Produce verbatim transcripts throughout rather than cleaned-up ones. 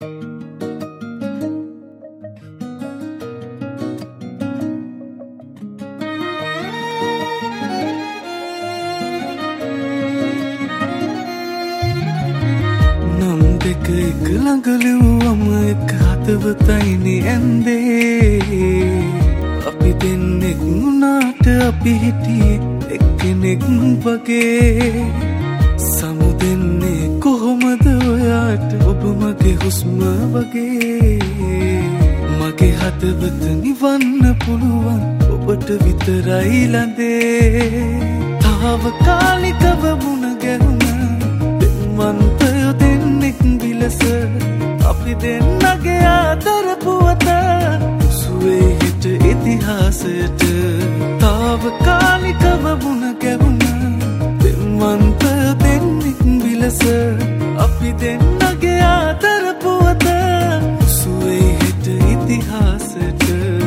එක එක ළඟලුවම එක හදවතයිනේ ඇන්දේ අපි දෙන්නෙක් වුණාට අපි හිටියේ එක්කෙනෙක් වගේ සමුදෙන්නේ කොහොමද ඔයාට ඔබ මගේ හුස්ම වගේ මගේ හදවත නිවන්න පුළුවන් ඔබට විතරයි ළඟේ තාවකාලිකව මුණ ගැහුණ දෙමන්තයෝ දෙන්නෙක් විලස අපි දෙන්නගේ ආදර පුවත සුවේ හිට ඉතිහාසයට තාවකාලිකව මුණ ගැහුණ දෙමන්තයෝ දෙන්නෙක් විලස අපි දෙන්නගේ ආදර පුවත සුවේ හිට ඉතිහාසයට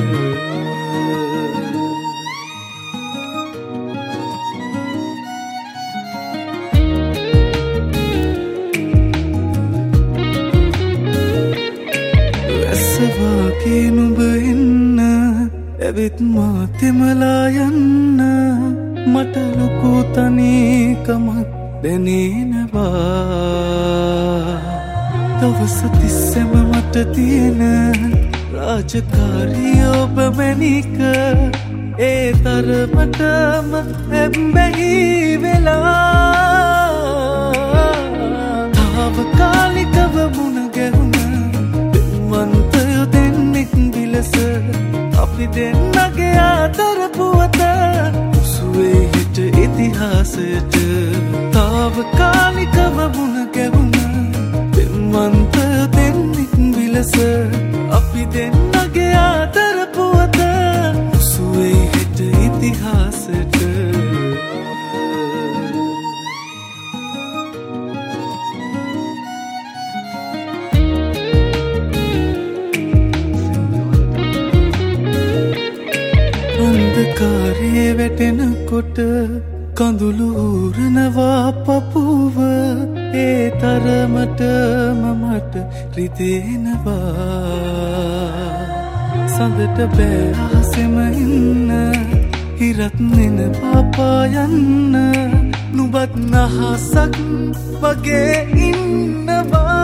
වගේ නුඹ එන්න ඇවිත් මා තෙමලා යන්න මට ලොකු තනිකමක් දැනෙනවා දවස තිස්සෙම මට තියෙන රාජකාරිය ඔබ මැනික ඒ තරමටම හැබැයි වෙලා තාවකාලිකව මුණ ගැහුණ අපි දෙන්නගේ ආදර පුවත සුවේ හිට ඉතිහාසයට තාවකාලිකව මුණ ගැහුණ දෙමන්තයෝ දෙන්නෙක් විලස අපි දෙන්නගේ ආදර පුවත සුවේ හිට ඉතිහාසයට කාරේ වැටෙනකොට කඳුළු ඌරනවා පපුව ඒ තරමටම මට රිදෙනවා සඳට බෑ අහසෙම ඉන්න හිරත් නෙන පාපා යන්න නුඹත් නහසක් වගේ ඉන්නවා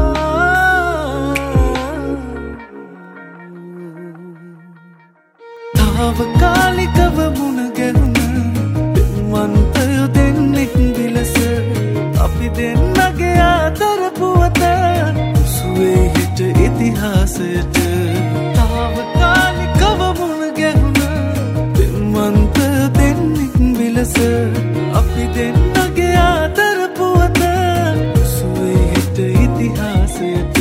තාවකාලිකව මුණ ගැහුණ දෙමන්තයෝ දෙන්නෙක් විලස අපි දෙන්නගේ ආදර පුවත සුවේ හිට ඉතිහාසයට තාවකාලිකව මුණ ගැහුණ දෙමන්තයෝ දෙන්නෙක් විලස අපි දෙන්නගේ ආදර පුවත සුවේ හිට ඉතිහාසයට